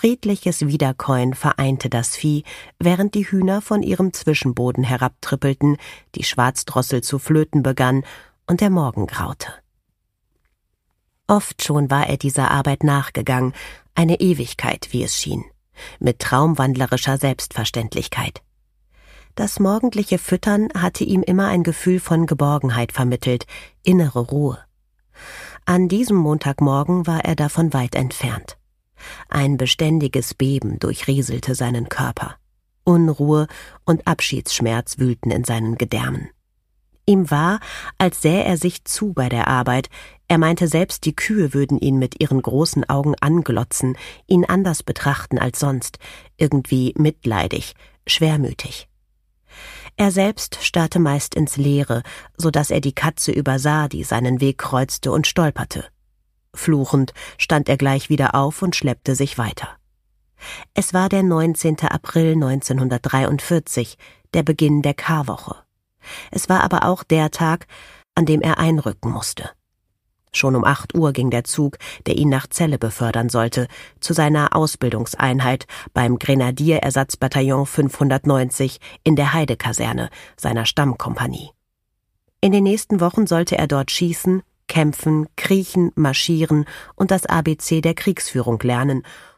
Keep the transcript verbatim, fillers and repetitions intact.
Friedliches Wiederkäuen vereinte das Vieh, während die Hühner von ihrem Zwischenboden herabtrippelten, die Schwarzdrossel zu flöten begann und der Morgen graute. Oft schon war er dieser Arbeit nachgegangen, eine Ewigkeit, wie es schien, mit traumwandlerischer Selbstverständlichkeit. Das morgendliche Füttern hatte ihm immer ein Gefühl von Geborgenheit vermittelt, innere Ruhe. An diesem Montagmorgen war er davon weit entfernt. Ein beständiges Beben durchrieselte seinen Körper. Unruhe und Abschiedsschmerz wühlten in seinen Gedärmen. Ihm war, als sähe er sich zu bei der Arbeit. Er meinte, selbst die Kühe würden ihn mit ihren großen Augen anglotzen, ihn anders betrachten als sonst, irgendwie mitleidig, schwermütig. Er selbst starrte meist ins Leere, so dass er die Katze übersah, die seinen Weg kreuzte und stolperte. Fluchend stand er gleich wieder auf und schleppte sich weiter. Es war der neunzehnte April neunzehnhundertdreiundvierzig, der Beginn der Karwoche. Es war aber auch der Tag, an dem er einrücken musste. Schon um acht Uhr ging der Zug, der ihn nach Celle befördern sollte, zu seiner Ausbildungseinheit beim Grenadierersatzbataillon fünfhundertneunzig in der Heidekaserne, seiner Stammkompanie. In den nächsten Wochen sollte er dort schießen, kämpfen, kriechen, marschieren und das A B C der Kriegsführung lernen